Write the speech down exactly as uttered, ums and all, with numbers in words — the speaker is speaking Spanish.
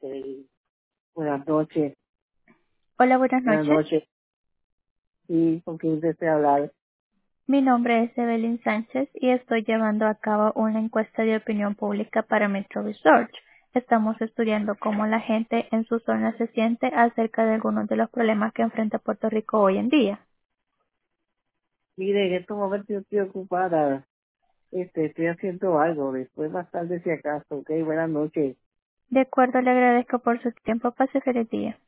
Buenas noches. Hola, buenas Buenas noches. noches. Sí, ¿con quién desea hablar? Mi nombre es Evelyn Sánchez y estoy llevando a cabo una encuesta de opinión pública para Metro Research. Estamos estudiando cómo la gente en su zona se siente acerca de algunos de los problemas que enfrenta Puerto Rico hoy en día. Mire, en estos momentos yo estoy ocupada. Este, estoy haciendo algo. Después más tarde si acaso. Ok, buenas noches. De acuerdo, le agradezco por su tiempo. Pase feliz día.